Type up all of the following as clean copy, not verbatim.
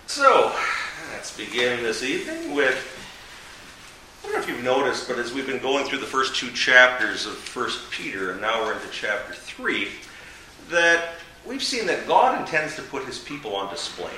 So, let's begin this evening with, I don't know if you've noticed, but as we've been going through the first two chapters of 1 Peter, and now we're into chapter 3, that we've seen that God intends to put his people on display.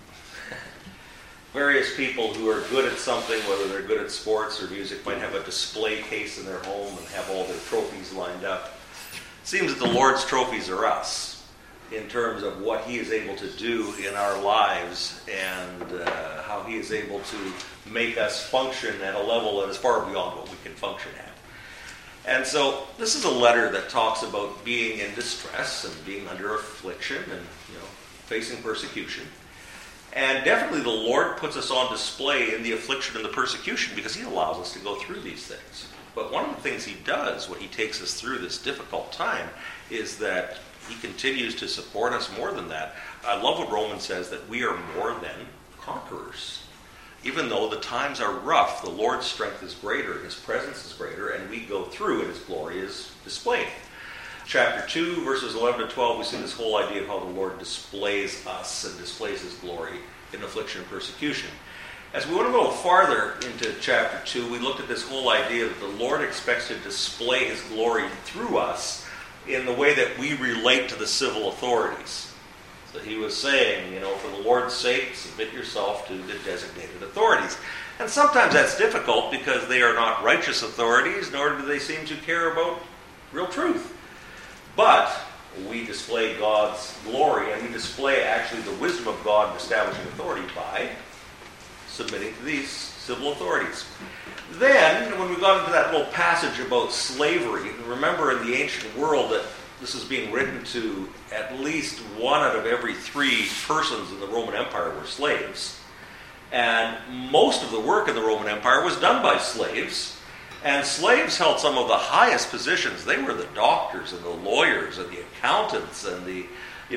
Various people who are good at something, whether they're good at sports or music, might have a display case in their home and have all their trophies lined up. It seems that the Lord's trophies are us, in terms of what he is able to do in our lives and how he is able to make us function at a level that is far beyond what we can function at. And so this is a letter that talks about being in distress and being under affliction and facing persecution. And definitely the Lord puts us on display in the affliction and the persecution because he allows us to go through these things. But one of the things he does when he takes us through this difficult time is that he continues to support us more than that. I love what Romans says, that we are more than conquerors. Even though the times are rough, the Lord's strength is greater, his presence is greater, and we go through and his glory is displayed. Chapter 2, verses 11 to 12, we see this whole idea of how the Lord displays us and displays his glory in affliction and persecution. As we want to go farther into chapter 2, we looked at this whole idea that the Lord expects to display his glory through us in the way that we relate to the civil authorities. So he was saying, for the Lord's sake, submit yourself to the designated authorities. And sometimes that's difficult because they are not righteous authorities, nor do they seem to care about real truth. But we display God's glory, and we display actually the wisdom of God in establishing authority by submitting to these civil authorities. Then, when we got into that little passage about slavery, remember in the ancient world that this is being written to at least one out of every 3 persons in the Roman Empire were slaves. And most of the work in the Roman Empire was done by slaves. And slaves held some of the highest positions. They were the doctors and the lawyers and the accountants and they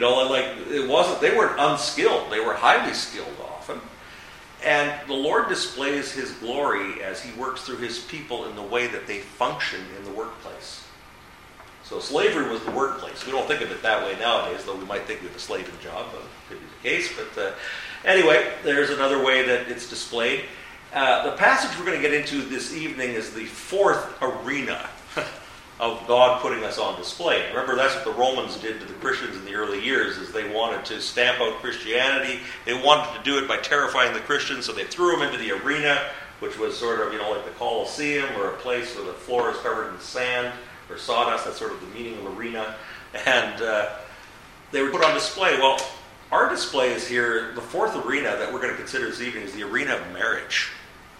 weren't unskilled. They were highly skilled often. And the Lord displays his glory as he works through his people in the way that they function in the workplace. So slavery was the workplace. We don't think of it that way nowadays, though we might think of a slaving job. Could be the case. But anyway, there's another way that it's displayed. The passage we're going to get into this evening is the 4th arena of God putting us on display. Remember, that's what the Romans did to the Christians in the early years, is they wanted to stamp out Christianity. They wanted to do it by terrifying the Christians, so they threw them into the arena, which was sort of, like the Colosseum, or a place where the floor is covered in sand or sawdust. That's sort of the meaning of arena. And they were put on display. Well, our display is here. The 4th arena that we're going to consider this evening is the arena of marriage.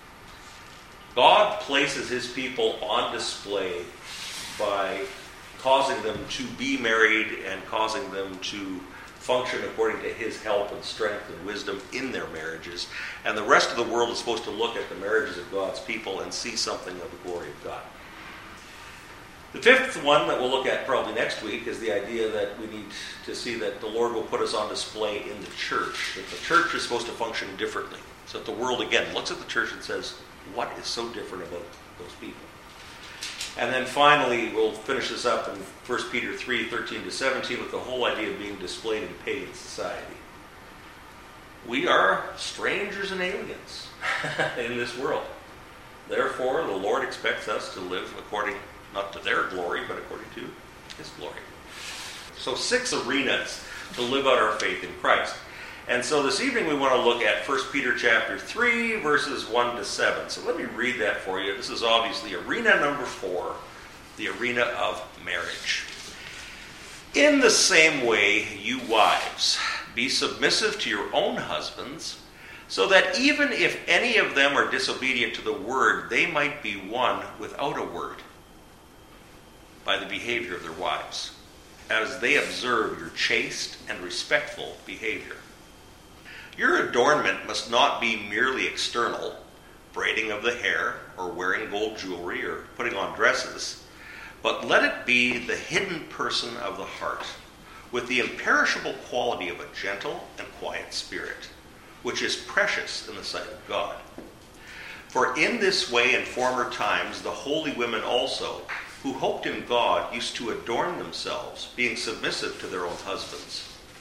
God places his people on display by causing them to be married and causing them to function according to his help and strength and wisdom in their marriages. And the rest of the world is supposed to look at the marriages of God's people and see something of the glory of God. The 5th one that we'll look at probably next week is the idea that we need to see that the Lord will put us on display in the church. That the church is supposed to function differently. So that the world, again, looks at the church and says, what is so different about those people? And then finally, we'll finish this up in 1 Peter 3, 13 to 17 with the whole idea of being displayed in pagan society. We are strangers and aliens in this world. Therefore, the Lord expects us to live according, not to their glory, but according to his glory. So 6 arenas to live out our faith in Christ. And so this evening we want to look at 1 Peter chapter 3, verses 1 to 7. So let me read that for you. This is obviously arena number 4, the arena of marriage. In the same way, you wives, be submissive to your own husbands, so that even if any of them are disobedient to the word, they might be won without a word by the behavior of their wives, as they observe your chaste and respectful behavior. Your adornment must not be merely external, braiding of the hair, or wearing gold jewelry, or putting on dresses, but let it be the hidden person of the heart, with the imperishable quality of a gentle and quiet spirit, which is precious in the sight of God. For in this way in former times the holy women also, who hoped in God, used to adorn themselves, being submissive to their own husbands,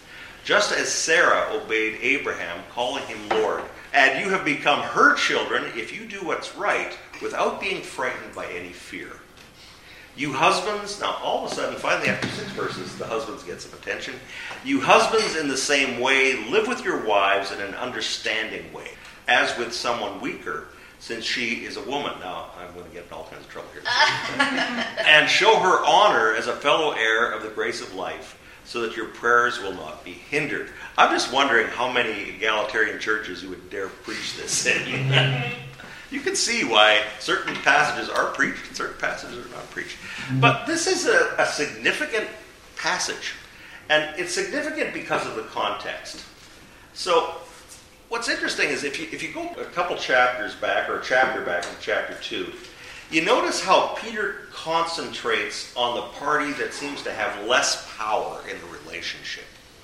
just as Sarah obeyed Abraham, calling him Lord. And you have become her children if you do what's right without being frightened by any fear. You husbands, now all of a sudden, finally after 6 verses, the husbands get some attention. You husbands in the same way, live with your wives in an understanding way, as with someone weaker, since she is a woman. Now, I'm going to get in all kinds of trouble here. And show her honor as a fellow heir of the grace of life, so that your prayers will not be hindered. I'm just wondering how many egalitarian churches you would dare preach this in. You can see why certain passages are preached and certain passages are not preached. But this is a significant passage. And it's significant because of the context. So what's interesting is if you go a couple chapters back, or a chapter back in chapter 2, you notice how Peter concentrates on the party that seems to have less power in the relationship.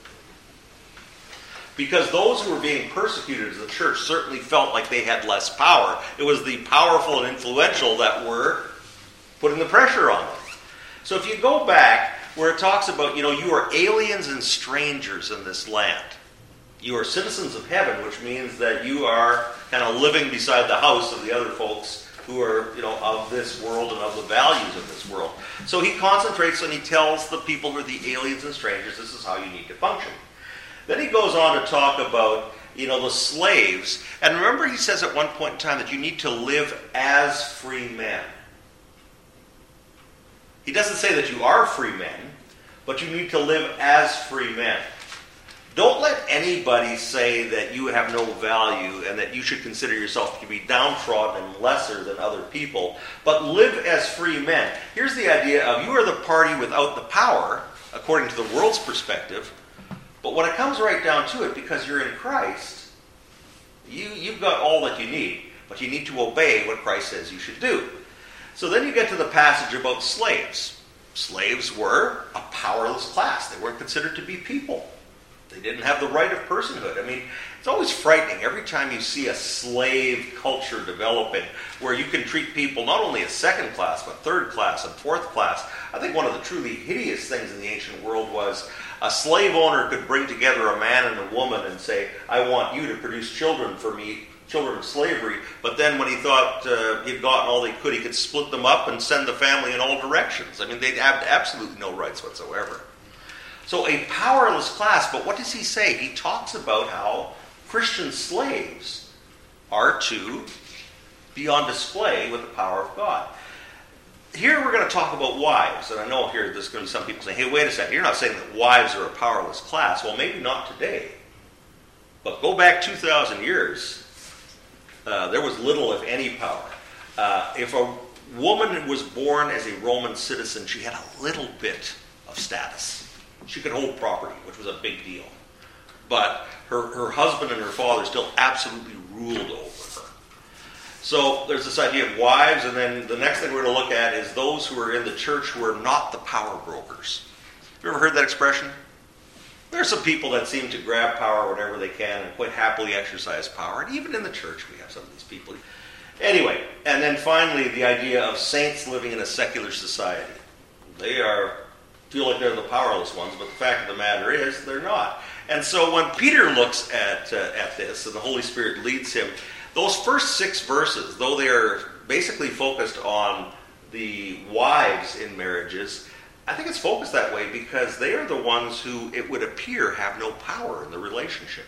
Because those who were being persecuted as the church certainly felt like they had less power. It was the powerful and influential that were putting the pressure on them. So if you go back where it talks about, you are aliens and strangers in this land. You are citizens of heaven, which means that you are kind of living beside the house of the other folks who are, of this world and of the values of this world. So he concentrates and he tells the people who are the aliens and strangers, this is how you need to function. Then he goes on to talk about, the slaves. And remember he says at one point in time that you need to live as free men. He doesn't say that you are free men, but you need to live as free men. Don't let anybody say that you have no value and that you should consider yourself to be downtrodden and lesser than other people, but live as free men. Here's the idea of you are the party without the power, according to the world's perspective, but when it comes right down to it, because you're in Christ, you've got all that you need, but you need to obey what Christ says you should do. So then you get to the passage about slaves. Slaves were a powerless class. They weren't considered to be people. They didn't have the right of personhood. I mean, it's always frightening every time you see a slave culture developing where you can treat people not only as second class, but third class and fourth class. I think one of the truly hideous things in the ancient world was a slave owner could bring together a man and a woman and say, I want you to produce children for me, children of slavery. But then when he thought he'd gotten all he could split them up and send the family in all directions. I mean, they'd have absolutely no rights whatsoever. So a powerless class, but what does he say? He talks about how Christian slaves are to be on display with the power of God. Here we're going to talk about wives, and I know here there's going to be some people saying, hey, wait a second, you're not saying that wives are a powerless class. Well, maybe not today, but go back 2,000 years, there was little, if any, power. If a woman was born as a Roman citizen, she had a little bit of status. She could hold property, which was a big deal. But her husband and her father still absolutely ruled over her. So there's this idea of wives, and then the next thing we're going to look at is those who are in the church who are not the power brokers. Have you ever heard that expression? There are some people that seem to grab power whenever they can and quite happily exercise power. And even in the church we have some of these people. Anyway, and then finally the idea of saints living in a secular society. They feel like they're the powerless ones, but the fact of the matter is they're not. And so when Peter looks at this and the Holy Spirit leads him, those first 6 verses, though they are basically focused on the wives in marriages, I think it's focused that way because they are the ones who, it would appear, have no power in the relationship.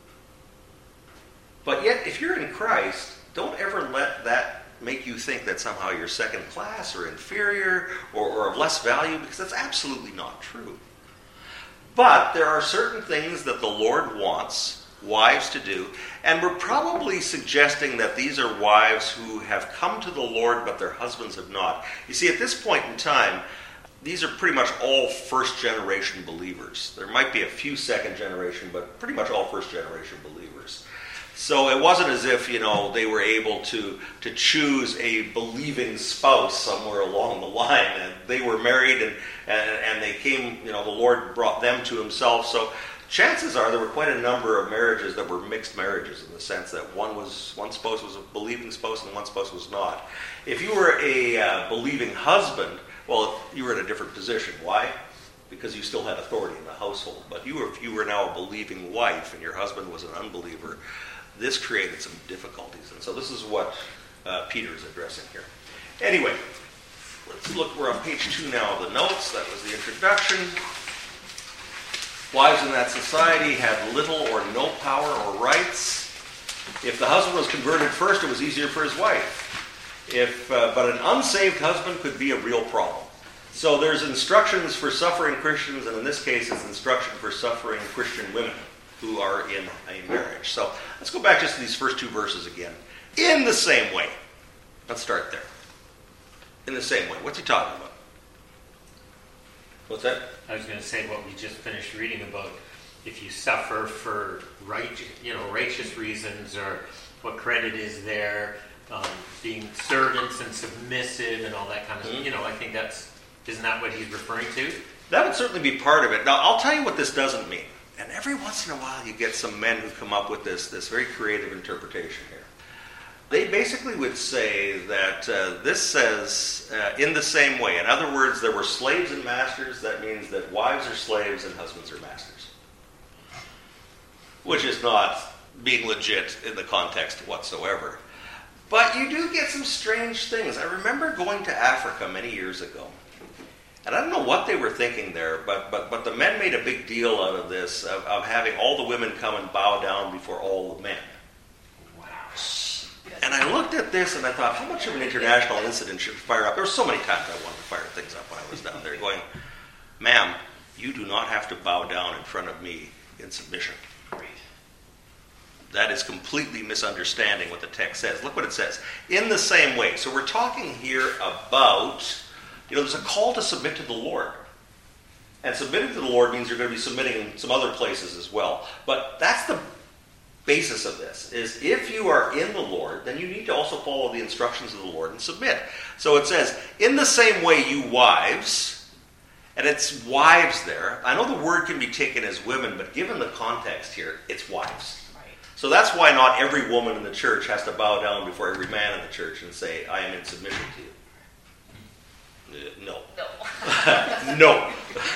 But yet, if you're in Christ, don't ever let that make you think that somehow you're second class or inferior or of less value, because that's absolutely not true. But there are certain things that the Lord wants wives to do, and we're probably suggesting that these are wives who have come to the Lord but their husbands have not. You see, at this point in time, these are pretty much all first-generation believers. There might be a few second-generation, but pretty much all first-generation believers. So it wasn't as if, they were able to choose a believing spouse somewhere along the line. And they were married and they came, the Lord brought them to himself. So chances are there were quite a number of marriages that were mixed marriages in the sense that one spouse was a believing spouse and one spouse was not. If you were a believing husband, well, you were in a different position. Why? because you still had authority in the household. But if you were now a believing wife and your husband was an unbeliever, this created some difficulties. And so this is what Peter is addressing here. Anyway, let's look. We're on page 2 now of the notes. That was the introduction. Wives in that society had little or no power or rights. If the husband was converted first, it was easier for his wife. But an unsaved husband could be a real problem. So there's instructions for suffering Christians, and in this case, it's instruction for suffering Christian women who are in a marriage. So let's go back just to these first 2 verses again. In the same way. Let's start there. In the same way. What's he talking about? What's that? I was going to say what we just finished reading about. If you suffer for righteous reasons, or what credit is there, being servants and submissive and all that kind of stuff. I think isn't that what he's referring to? That would certainly be part of it. Now, I'll tell you what this doesn't mean. And every once in a while you get some men who come up with this very creative interpretation here. They basically would say that this says, in the same way. In other words, there were slaves and masters. That means that wives are slaves and husbands are masters. Which is not being legit in the context whatsoever. But you do get some strange things. I remember going to Africa many years ago. And I don't know what they were thinking there, but the men made a big deal out of this, of having all the women come and bow down before all the men. Wow. And I looked at this and I thought, how much of an international incident should fire up? There were so many times I wanted to fire things up when I was down there, going, ma'am, you do not have to bow down in front of me in submission. That is completely misunderstanding what the text says. Look what it says. In the same way. So we're talking here about, there's a call to submit to the Lord. And submitting to the Lord means you're going to be submitting in some other places as well. But that's the basis of this, is if you are in the Lord, then you need to also follow the instructions of the Lord and submit. So it says, in the same way you wives, and it's wives there. I know the word can be taken as women, but given the context here, it's wives. So that's why not every woman in the church has to bow down before every man in the church and say, I am in submission to you. No. No.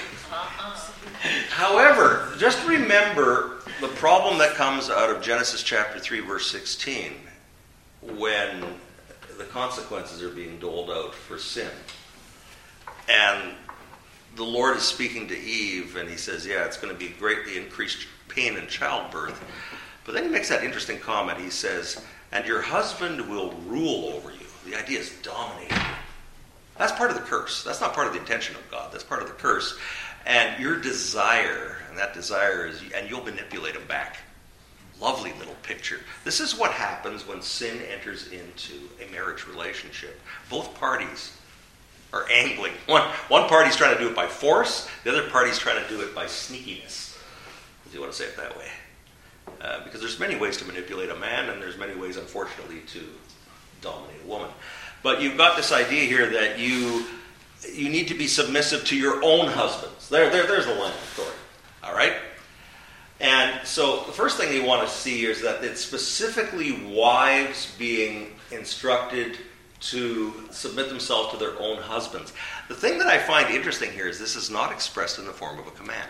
However, just remember the problem that comes out of Genesis chapter 3, verse 16, when the consequences are being doled out for sin. And the Lord is speaking to Eve, and he says, it's going to be greatly increased pain in childbirth. But then he makes that interesting comment. He says, and your husband will rule over you. The idea is dominating you. That's part of the curse. That's not part of the intention of God. That's part of the curse. And your desire, and that desire is, and you'll manipulate him back. Lovely little picture. This is what happens when sin enters into a marriage relationship. Both parties are angling. One party's trying to do it by force. The other party's trying to do it by sneakiness, if you want to say it that way. Because there's many ways to manipulate a man, and there's many ways, unfortunately, to dominate a woman. But you've got this idea here that you need to be submissive to your own husbands. There's the line of authority. All right? And so the first thing you want to see is that it's specifically wives being instructed to submit themselves to their own husbands. The thing that I find interesting here is this is not expressed in the form of a command.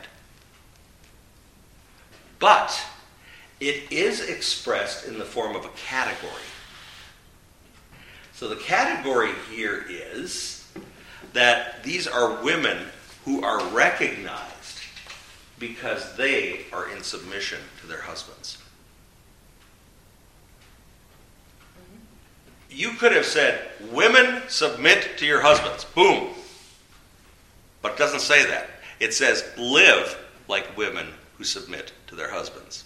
But it is expressed in the form of a category. So the category here is that these are women who are recognized because they are in submission to their husbands. You could have said, women, submit to your husbands. Boom. But it doesn't say that. It says, live like women who submit to their husbands.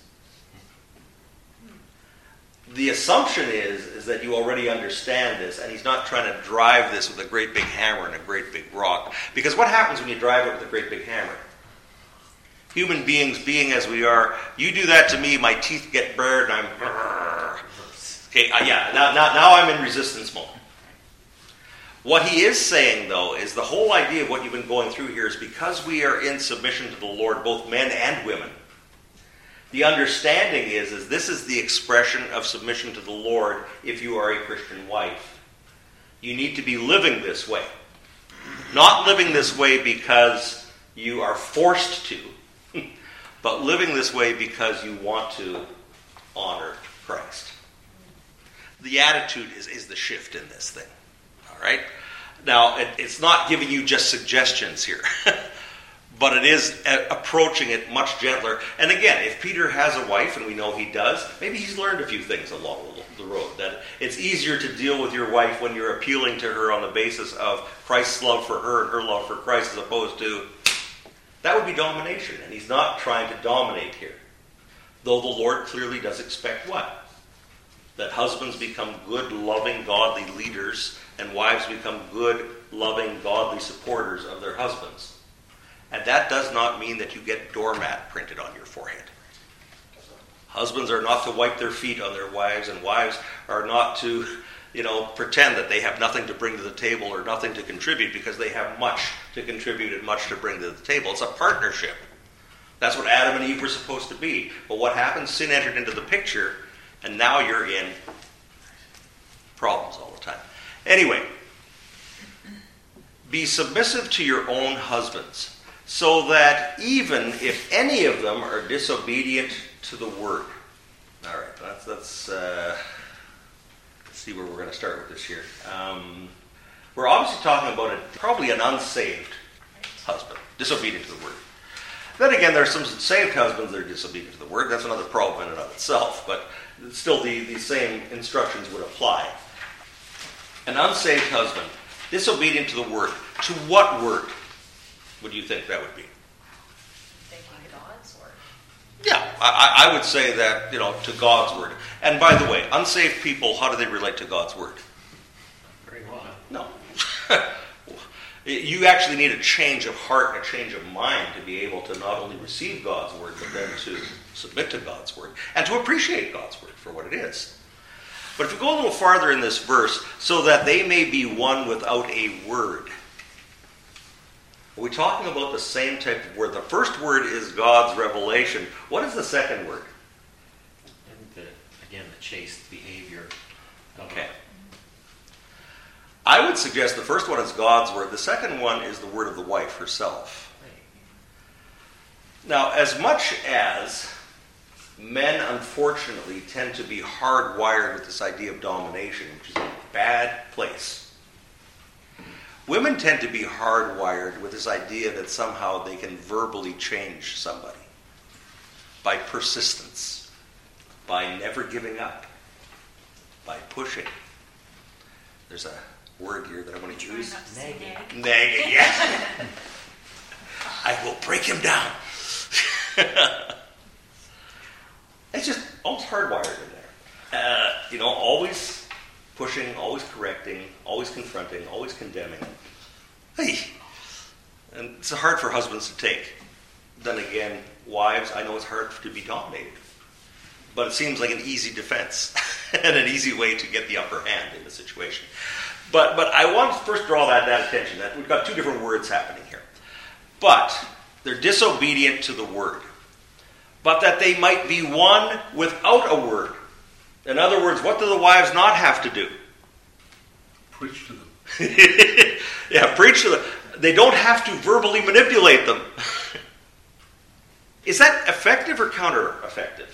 The assumption is that you already understand this, and he's not trying to drive this with a great big hammer and a great big rock. Because what happens when you drive it with a great big hammer? Human beings, being as we are, you do that to me, my teeth get bared, and I'm... Okay, now I'm in resistance mode. What he is saying, though, is the whole idea of what you've been going through here is because we are in submission to the Lord, both men and women, the understanding is this is the expression of submission to the Lord if you are a Christian wife. You need to be living this way. Not living this way because You are forced to, but living this way because you want to honor Christ. The attitude is the shift in this thing. All right? Now, it's not giving you just suggestions here, but it is approaching it much gentler. And again, if Peter has a wife, and we know he does, maybe he's learned a few things along the road. That it's easier to deal with your wife when you're appealing to her on the basis of Christ's love for her and her love for Christ, as opposed to, that would be domination. And he's not trying to dominate here. Though the Lord clearly does expect what? That husbands become good, loving, godly leaders, and wives become good, loving, godly supporters of their husbands. And that does not mean that you get doormat printed on your forehead. Husbands are not to wipe their feet on their wives, and wives are not to, pretend that they have nothing to bring to the table or nothing to contribute, because they have much to contribute and much to bring to the table. It's a partnership. That's what Adam and Eve were supposed to be. But what happened? Sin entered into the picture, and now you're in problems all the time. Anyway, be submissive to your own husbands, so that even if any of them are disobedient to the word. All right, let's see where we're going to start with this here. We're obviously talking about probably an unsaved husband, disobedient to the word. Then again, there are some saved husbands that are disobedient to the word. That's another problem in and of itself, but still the same instructions would apply. An unsaved husband, disobedient to the word. To what word would you think that would be? Thinking God's word. Yeah, I would say that, to God's word. And by the way, unsaved people, how do they relate to God's word? Very well. No. You actually need a change of heart and a change of mind to be able to not only receive God's word, but then to submit to God's word and to appreciate God's word for what it is. But if you go a little farther in this verse, so that they may be one without a word. Are we talking about the same type of word? The first word is God's revelation. What is the second word? And the chaste behavior. Okay. I would suggest the first one is God's word. The second one is the word of the wife herself. Now, as much as men, unfortunately, tend to be hardwired with this idea of domination, which is a bad place, women tend to be hardwired with this idea that somehow they can verbally change somebody by persistence, by never giving up, by pushing. There's a word here that I want to use. Nagging. Nagging, yes. I will break him down. It's just almost hardwired in there. Always pushing, always correcting, always confronting, always condemning. Hey, and it's hard for husbands to take. Then again, wives, I know it's hard to be dominated. But it seems like an easy defense and an easy way to get the upper hand in the situation. But I want to first draw that attention, that we've got two different words happening here. But they're disobedient to the word. But that they might be one without a word. In other words, what do the wives not have to do? Preach to them. Yeah, preach to them. They don't have to verbally manipulate them. Is that effective or counter-effective?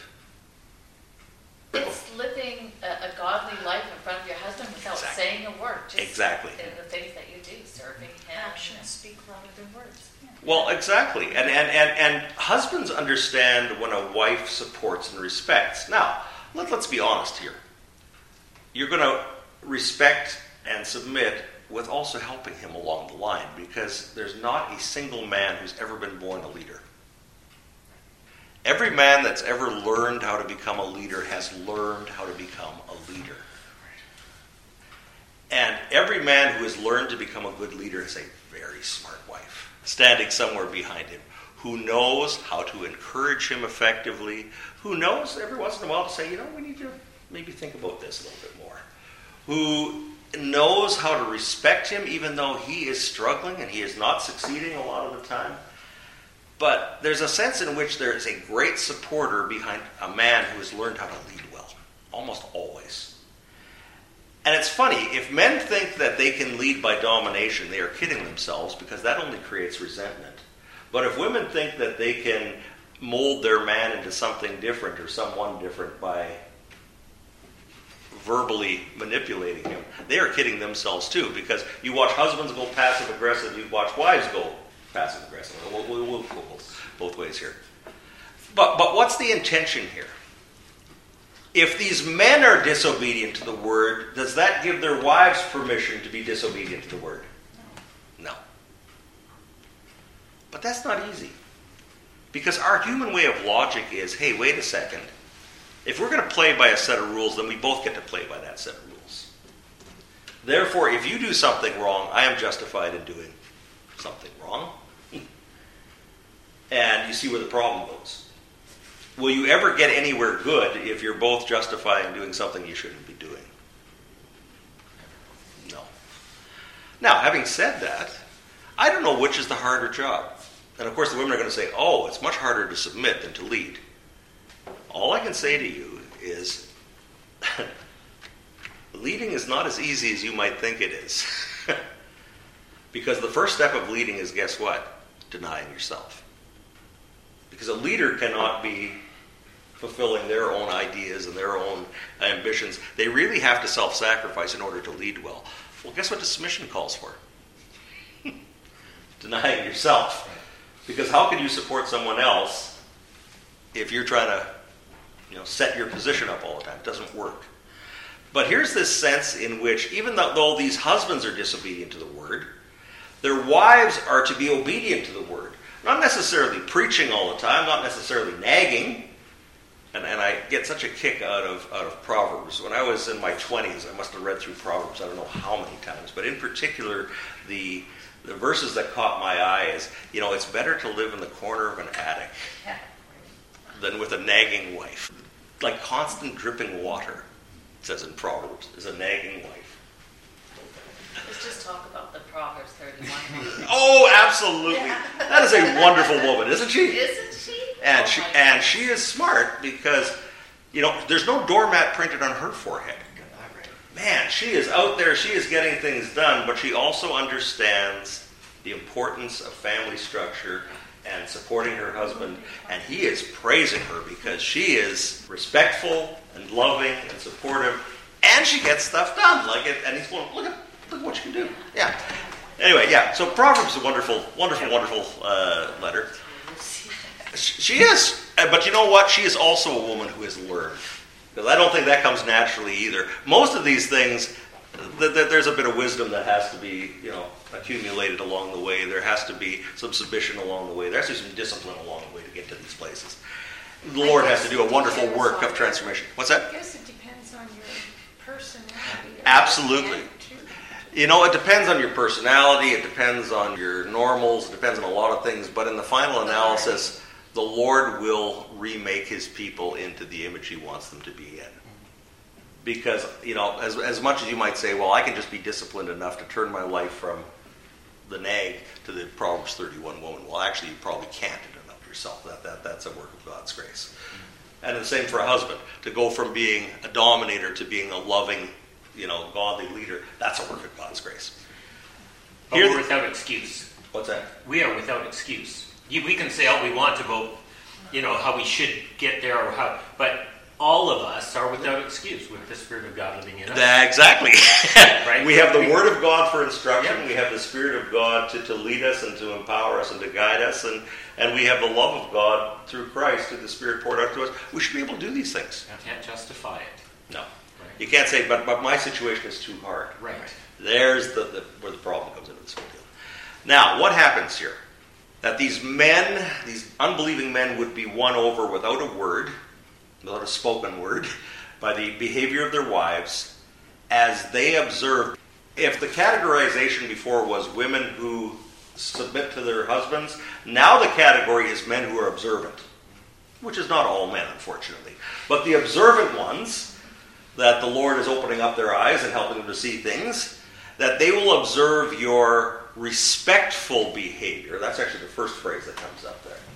It's living a godly life in front of your husband without Exactly. saying a word. Just Exactly. in the things that you do, serving him. Actions speak louder than words. Yeah. Well, exactly. And husbands understand when a wife supports and respects. Now, let's be honest here. You're going to respect and submit with also helping him along the line, because there's not a single man who's ever been born a leader. Every man that's ever learned how to become a leader has learned how to become a leader. And every man who has learned to become a good leader is a very smart wife, standing somewhere behind him, who knows how to encourage him effectively, who knows every once in a while to say, we need to maybe think about this a little bit more, who knows how to respect him even though he is struggling and he is not succeeding a lot of the time. But there's a sense in which there is a great supporter behind a man who has learned how to lead well, almost always. And it's funny, if men think that they can lead by domination, they are kidding themselves, because that only creates resentment. But if women think that they can mold their man into something different or someone different by verbally manipulating him, they are kidding themselves too, because you watch husbands go passive aggressive, you watch wives go passive aggressive. We'll go both ways here. But what's the intention here? If these men are disobedient to the word, does that give their wives permission to be disobedient to the word? No. But that's not easy. Because our human way of logic is, hey, wait a second. If we're going to play by a set of rules, then we both get to play by that set of rules. Therefore, if you do something wrong, I am justified in doing something wrong. And you see where the problem goes. Will you ever get anywhere good if you're both justifying doing something you shouldn't be doing? No. Now, having said that, I don't know which is the harder job. And of course the women are going to say, oh, it's much harder to submit than to lead. All I can say to you is, leading is not as easy as you might think it is. Because the first step of leading is, guess what? Denying yourself. Because a leader cannot be fulfilling their own ideas and their own ambitions. They really have to self-sacrifice in order to lead well. Well, guess what the submission calls for? Denying yourself. Because how can you support someone else if you're trying to, set your position up all the time? It doesn't work. But here's this sense in which, even though these husbands are disobedient to the word, their wives are to be obedient to the word. Not necessarily preaching all the time, not necessarily nagging. And I get such a kick out of Proverbs. When I was in my 20s, I must have read through Proverbs I don't know how many times. But in particular, the verses that caught my eye is, it's better to live in the corner of an attic than with a nagging wife. Like constant dripping water, it says in Proverbs, is a nagging wife. Let's just talk about the Proverbs 31. Oh, absolutely. Yeah. That is a wonderful woman, isn't she? Isn't she? And she is smart because, there's no doormat printed on her forehead. Man, she is out there, she is getting things done, but she also understands the importance of family structure and supporting her husband, and he is praising her because she is respectful and loving and supportive, and she gets stuff done. And he's going, look at what you can do. Yeah. Anyway, yeah. So Proverbs is a wonderful letter. She is, but you know what? She is also a woman who has learned. Because I don't think that comes naturally either. Most of these things, there's a bit of wisdom that has to be, accumulated along the way. There has to be some submission along the way. There has to be some discipline along the way to get to these places. The Lord has to do a wonderful work of transformation. What's that? I guess it depends on your personality. Absolutely. It depends on your personality. It depends on your normals. It depends on a lot of things. But in the final analysis, the Lord will remake his people into the image he wants them to be in. Because, as much as you might say, well, I can just be disciplined enough to turn my life from the nag to the Proverbs 31 woman. Well, actually, you probably can't in and of yourself. That's a work of God's grace. And the same for a husband. To go from being a dominator to being a loving, godly leader, that's a work of God's grace. But we're without excuse. What's that? We are without excuse. We can say all we want about, how we should get there or how, but all of us are without excuse with the Spirit of God living in us. Exactly. Right? We have the Word of God for instruction. Yep. We have the Spirit of God to lead us and to empower us and to guide us. And we have the love of God through Christ, through the Spirit poured out to us. We should be able to do these things. You can't justify it. No. Right. You can't say, but my situation is too hard. Right. There's where the problem comes into this whole deal. Now, what happens here? That these men, these unbelieving men, would be won over without a word, without a spoken word, by the behavior of their wives as they observe. If the categorization before was women who submit to their husbands, now the category is men who are observant, which is not all men, unfortunately. But the observant ones, that the Lord is opening up their eyes and helping them to see things, that they will observe your respectful behavior. That's actually the first phrase that comes up there.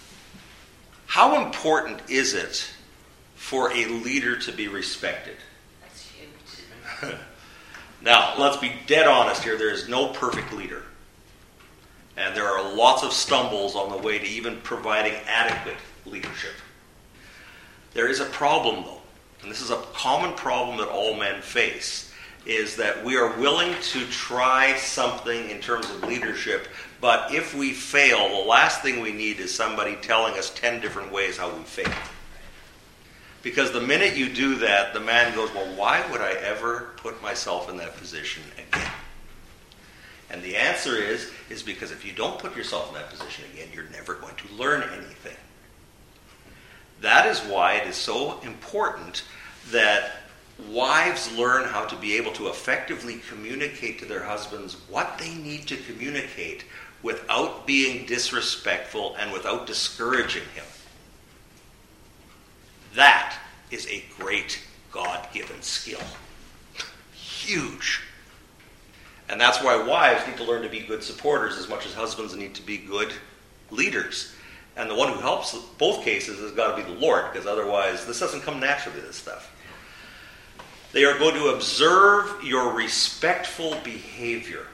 How important is it for a leader to be respected? That's huge. Now, let's be dead honest here. There is no perfect leader. And there are lots of stumbles on the way to even providing adequate leadership. There is a problem, though, and this is a common problem that all men face, is that we are willing to try something in terms of leadership, but if we fail, the last thing we need is somebody telling us 10 different ways how we failed. Because the minute you do that, the man goes, well, why would I ever put myself in that position again? And the answer is because if you don't put yourself in that position again, you're never going to learn anything. That is why it is so important that wives learn how to be able to effectively communicate to their husbands what they need to communicate without being disrespectful and without discouraging him. That is a great God-given skill. Huge. And that's why wives need to learn to be good supporters as much as husbands need to be good leaders. And the one who helps both cases has got to be the Lord, because otherwise this doesn't come naturally, this stuff. They are going to observe your respectful behavior.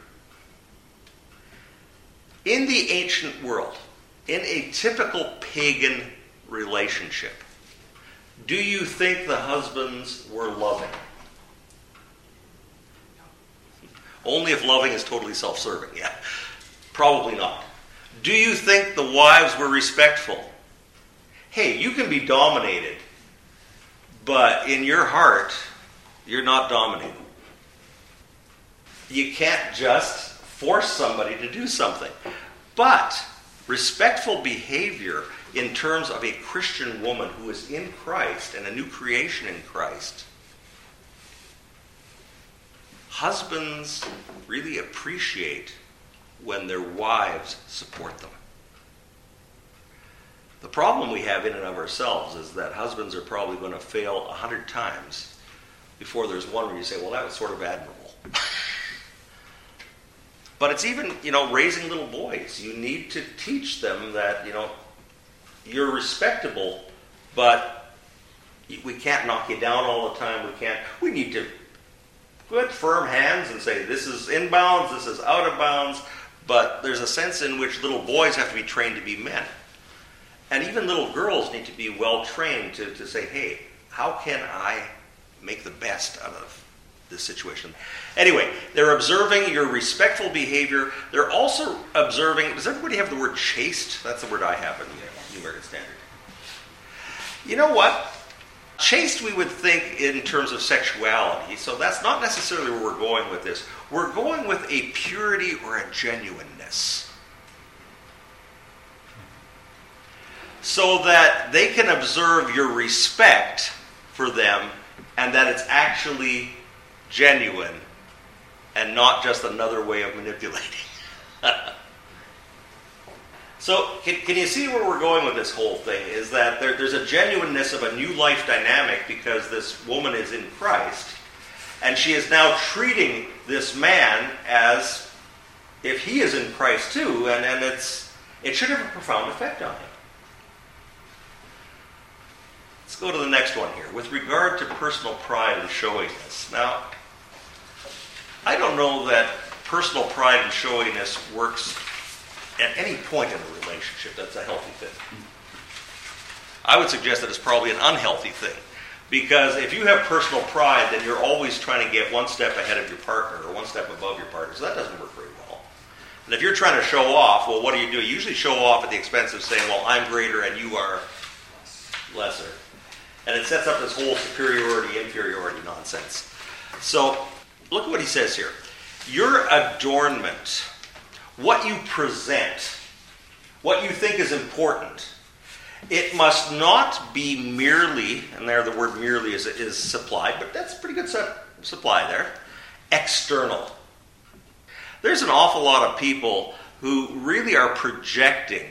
In the ancient world, in a typical pagan relationship, do you think the husbands were loving? Only if loving is totally self-serving, yeah. Probably not. Do you think the wives were respectful? Hey, you can be dominated, but in your heart, you're not dominated. You can't just force somebody to do something. But respectful behavior in terms of a Christian woman who is in Christ and a new creation in Christ, husbands really appreciate when their wives support them. The problem we have in and of ourselves is that husbands are probably going to fail 100 times before there's one where you say, well, that was sort of admirable. But it's even, raising little boys. You need to teach them that, you're respectable, but we can't knock you down all the time. We need to put firm hands and say, this is in bounds, this is out of bounds. But there's a sense in which little boys have to be trained to be men. And even little girls need to be well trained to say, hey, how can I make the best out of this situation? Anyway, they're observing your respectful behavior. They're also observing, does everybody have the word chaste? That's the word I have in the New American Standard. You know what? Chaste we would think in terms of sexuality, so that's not necessarily where we're going with this. We're going with a purity or a genuineness. So that they can observe your respect for them and that it's actually genuine and not just another way of manipulating. So, can you see where we're going with this whole thing? Is that there's a genuineness of a new life dynamic because this woman is in Christ, and she is now treating this man as if he is in Christ too, and it should have a profound effect on him. Let's go to the next one here. With regard to personal pride and showiness. Now, I don't know that personal pride and showiness works at any point in a relationship. That's a healthy thing. I would suggest that it's probably an unhealthy thing. Because if you have personal pride, then you're always trying to get one step ahead of your partner or one step above your partner. So that doesn't work very well. And if you're trying to show off, well, what do? You usually show off at the expense of saying, well, I'm greater and you are lesser. And it sets up this whole superiority, inferiority nonsense. So look at what he says here. Your adornment, what you present, what you think is important, it must not be merely, and there the word merely is supplied, but that's a pretty good supply there, external. There's an awful lot of people who really are projecting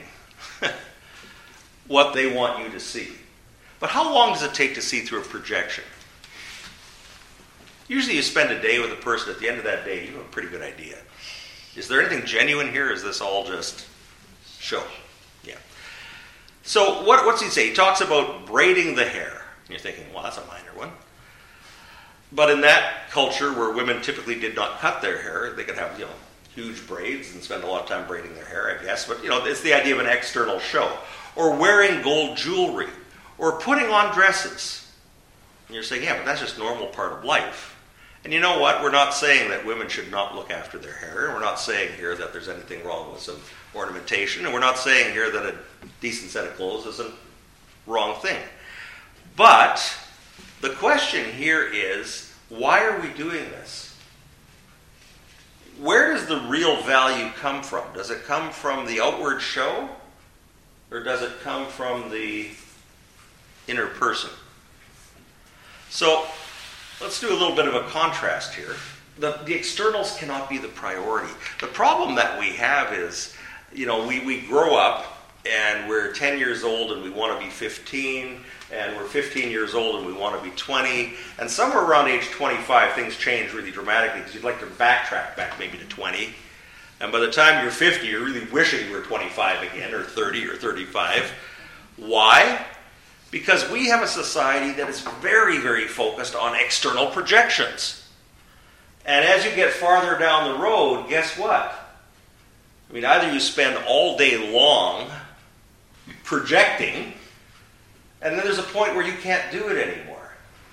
what they want you to see. But how long does it take to see through a projection? Usually you spend a day with a person, at the end of that day, you have a pretty good idea. Is there anything genuine here, or is this all just show? Yeah. So what's he say? He talks about braiding the hair. And you're thinking, well, that's a minor one. But in that culture where women typically did not cut their hair, they could have, huge braids and spend a lot of time braiding their hair, I guess. But, it's the idea of an external show. Or wearing gold jewelry. Or putting on dresses. And you're saying, yeah, but that's just a normal part of life. And you know what? We're not saying that women should not look after their hair. And we're not saying here that there's anything wrong with some ornamentation. And we're not saying here that a decent set of clothes is a wrong thing. But the question here is, why are we doing this? Where does the real value come from? Does it come from the outward show? Or does it come from the inner person? So, let's do a little bit of a contrast here. The externals cannot be the priority. The problem that we have is, we grow up and we're 10 years old and we want to be 15, and we're 15 years old and we want to be 20, and somewhere around age 25 things change really dramatically because you'd like to backtrack back maybe to 20, and by the time you're 50 you're really wishing you were 25 again, or 30 or 35. Why? Because we have a society that is very, very focused on external projections. And as you get farther down the road, guess what? Either you spend all day long projecting, and then there's a point where you can't do it anymore.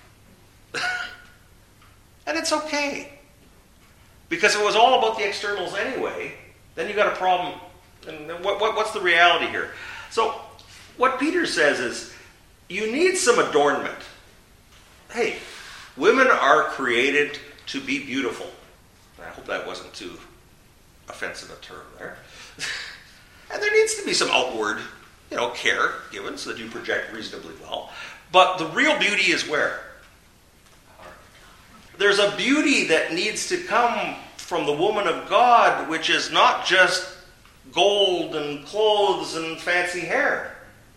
And it's okay. Because if it was all about the externals anyway, then you got a problem. And what's the reality here? So, what Peter says is, you need some adornment. Hey, women are created to be beautiful. I hope that wasn't too offensive a term there. And there needs to be some outward, care given so that you project reasonably well. But the real beauty is where? There's a beauty that needs to come from the woman of God, which is not just gold and clothes and fancy hair.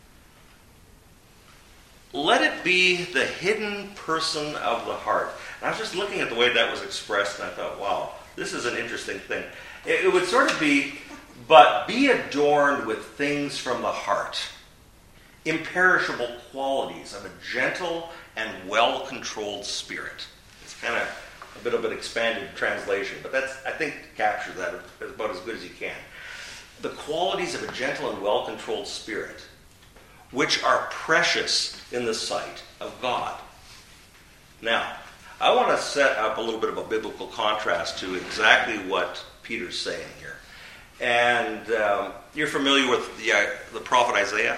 Let it be the hidden person of the heart. And I was just looking at the way that was expressed, and I thought, wow, this is an interesting thing. It would sort of be, but be adorned with things from the heart, imperishable qualities of a gentle and well-controlled spirit. It's kind of a bit of an expanded translation, but that's, I think, captures that about as good as you can. The qualities of a gentle and well-controlled spirit, which are precious in the sight of God. Now, I want to set up a little bit of a biblical contrast to exactly what Peter's saying here. And you're familiar with the prophet Isaiah?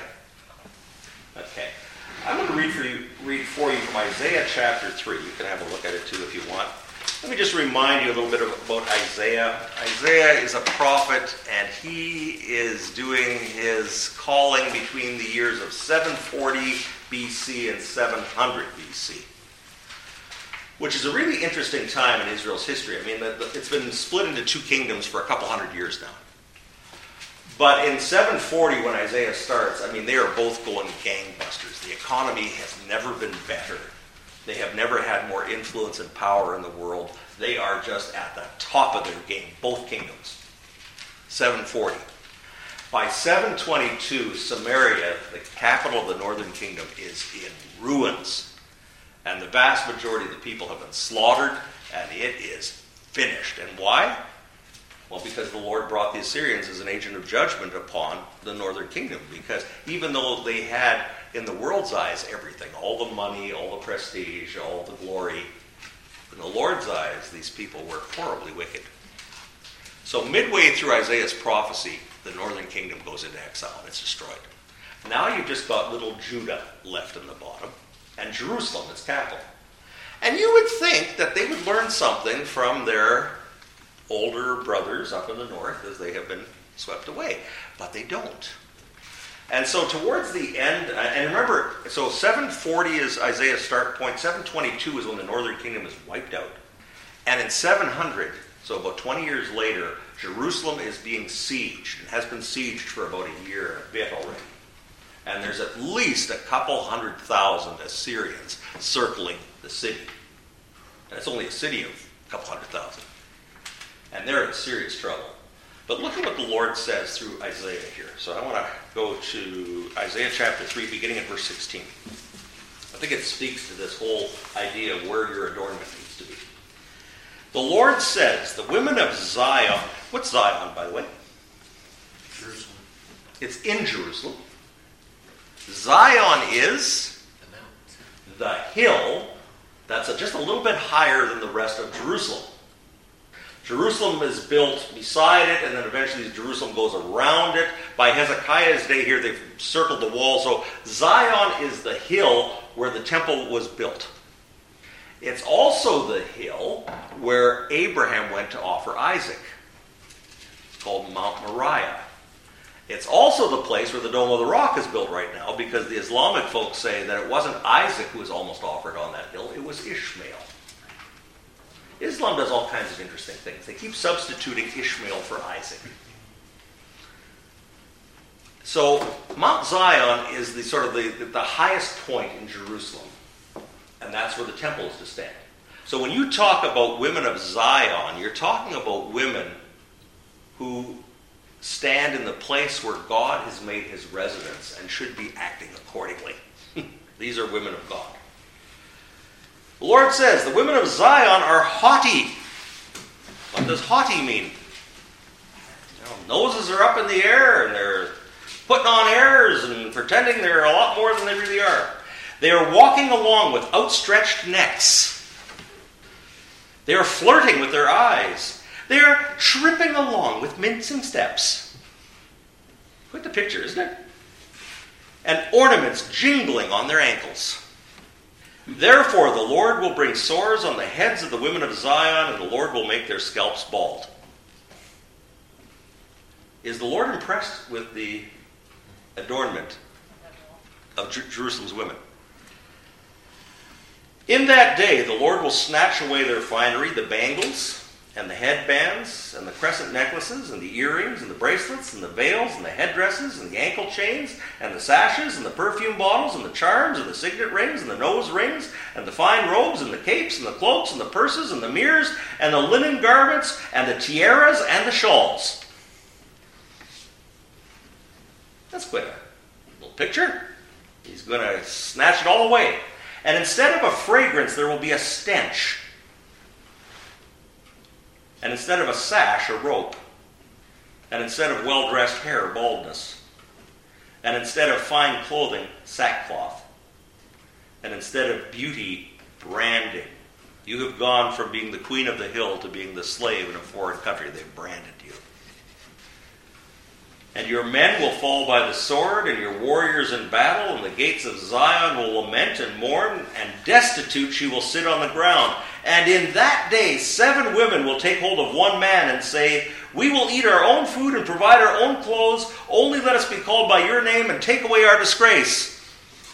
Okay. I'm going to read for you from Isaiah chapter 3. You can have a look at it too if you want. Let me just remind you a little bit about Isaiah. Isaiah is a prophet, and he is doing his calling between the years of 740 BC and 700 BC, which is a really interesting time in Israel's history. It's been split into two kingdoms for a couple hundred years now. But in 740, when Isaiah starts, they are both going gangbusters. The economy has never been better. They have never had more influence and power in the world. They are just at the top of their game, both kingdoms. 740. By 722, Samaria, the capital of the northern kingdom, is in ruins. And the vast majority of the people have been slaughtered, and it is finished. And why? Well, because the Lord brought the Assyrians as an agent of judgment upon the northern kingdom. Because even though they had, in the world's eyes, everything, all the money, all the prestige, all the glory, in the Lord's eyes, these people were horribly wicked. So midway through Isaiah's prophecy, the northern kingdom goes into exile and it's destroyed. Now you've just got little Judah left in the bottom, and Jerusalem, its capital. And you would think that they would learn something from their older brothers up in the north as they have been swept away. But they don't. And so towards the end, and remember, so 740 is Isaiah's start point. 722 is when the northern kingdom is wiped out. And in 700, so about 20 years later, Jerusalem is being sieged. It has been sieged for about a year and a bit already. And there's at least a couple 100,000 Assyrians circling the city. And it's only a city of a couple 100,000. And they're in serious trouble. But look at what the Lord says through Isaiah here. So I want to go to Isaiah chapter 3, beginning at verse 16. I think it speaks to this whole idea of where your adornment needs to be. The Lord says, the women of Zion What's Zion, by the way? Jerusalem. It's in Jerusalem. Zion is The mount. the hill that's just a little bit higher than the rest of Jerusalem. Jerusalem is built beside it, and then eventually Jerusalem goes around it. By Hezekiah's day here, they've circled the wall. So Zion is the hill where the temple was built. It's also the hill where Abraham went to offer Isaac. It's called Mount Moriah. It's also the place where the Dome of the Rock is built right now, because the Islamic folks say that it wasn't Isaac who was almost offered on that hill, it was Ishmael. Islam does all kinds of interesting things. They keep substituting Ishmael for Isaac. So Mount Zion is the sort of the highest point in Jerusalem, and that's where the temple is to stand. So when you talk about women of Zion, you're talking about women who stand in the place where God has made his residence and should be acting accordingly. These are women of God. The Lord says, the women of Zion are haughty. What does haughty mean? Noses are up in the air, and they're putting on airs and pretending they're a lot more than they really are. They are walking along with outstretched necks. They are flirting with their eyes. They are tripping along with mincing steps. Quite the picture, isn't it? And ornaments jingling on their ankles. Therefore, the Lord will bring sores on the heads of the women of Zion, and the Lord will make their scalps bald. Is the Lord impressed with the adornment of Jerusalem's women? In that day, the Lord will snatch away their finery, the bangles, and the headbands, and the crescent necklaces, and the earrings, and the bracelets, and the veils, and the headdresses, and the ankle chains, and the sashes, and the perfume bottles, and the charms, and the signet rings, and the nose rings, and the fine robes, and the capes, and the cloaks, and the purses, and the mirrors, and the linen garments, and the tiaras, and the shawls. That's quite a little picture. He's going to snatch it all away. And instead of a fragrance, there will be a stench. And instead of a sash, a rope. And instead of well-dressed hair, baldness. And instead of fine clothing, sackcloth. And instead of beauty, branding. You have gone from being the queen of the hill to being the slave in a foreign country. They've branded you. And your men will fall by the sword, and your warriors in battle, and the gates of Zion will lament and mourn, and destitute she will sit on the ground. And in that day 7 women will take hold of one man and say, we will eat our own food and provide our own clothes. Only let us be called by your name and take away our disgrace.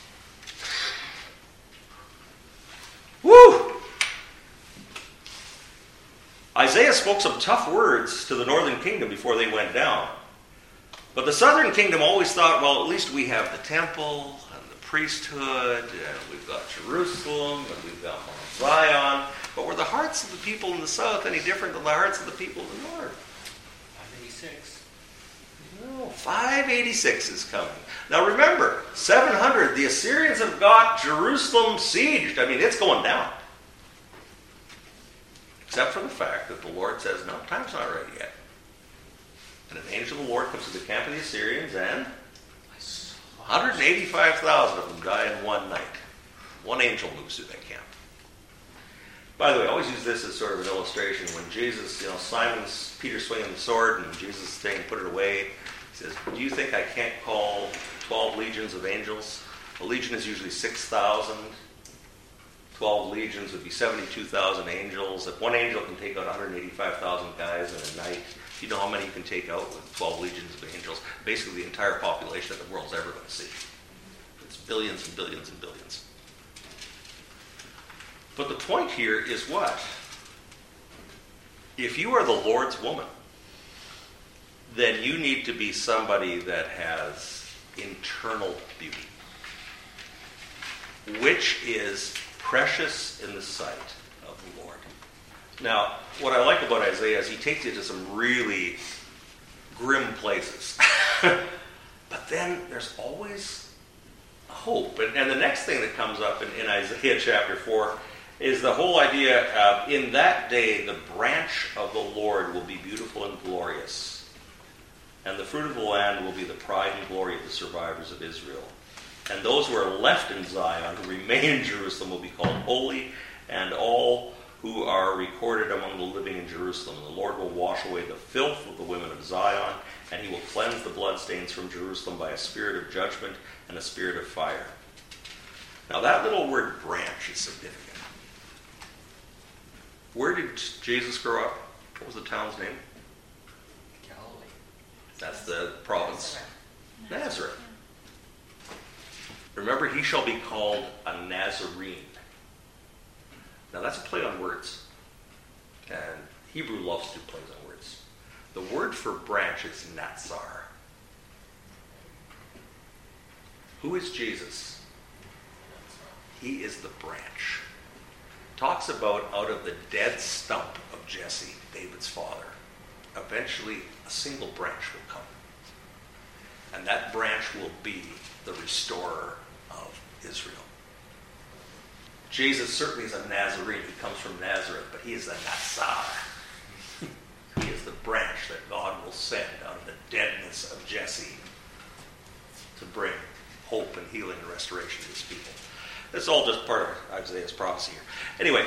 Woo! Isaiah spoke some tough words to the northern kingdom before they went down. But the southern kingdom always thought, well, at least we have the temple and the priesthood, and we've got Jerusalem, and we've got Mount Zion. But were the hearts of the people in the south any different than the hearts of the people in the north? 586. No, 586 is coming. Now remember, 700, the Assyrians have got Jerusalem sieged. I mean, it's going down. Except for the fact that the Lord says, no, time's not ready yet. And an angel of the Lord comes to the camp of the Assyrians, and 185,000 of them die in one night. One angel moves through that camp. By the way, I always use this as sort of an illustration. When Jesus, Peter swinging the sword, and Jesus is saying, put it away. He says, do you think I can't call 12 legions of angels? A legion is usually 6,000. 12 legions would be 72,000 angels. If one angel can take out 185,000 guys in a night, you know how many you can take out with 12 legions of angels? Basically the entire population that the world's ever going to see. It's billions and billions and billions. But the point here is what? If you are the Lord's woman, then you need to be somebody that has internal beauty, which is precious in the sight of the Lord. Now, what I like about Isaiah is he takes you to some really grim places. But then there's always hope. And the next thing that comes up in Isaiah chapter 4 is the whole idea of, in that day, the branch of the Lord will be beautiful and glorious, and the fruit of the land will be the pride and glory of the survivors of Israel. And those who are left in Zion, who remain in Jerusalem, will be called holy, and all who are recorded among the living in Jerusalem. The Lord will wash away the filth of the women of Zion, and he will cleanse the bloodstains from Jerusalem by a spirit of judgment and a spirit of fire. Now that little word branch is significant. Where did Jesus grow up? What was the town's name? Galilee. That's the province. Nazareth. Remember, he shall be called a Nazarene. Now that's a play on words. And Hebrew loves to do plays on words. The word for branch is Natsar. Who is Jesus? He is the branch. Talks about out of the dead stump of Jesse, David's father, eventually a single branch will come. And that branch will be the restorer of Israel. Jesus certainly is a Nazarene. He comes from Nazareth, but he is a Natsar. He is the branch that God will send out of the deadness of Jesse to bring hope and healing and restoration to his people. It's all just part of Isaiah's prophecy here. Anyway,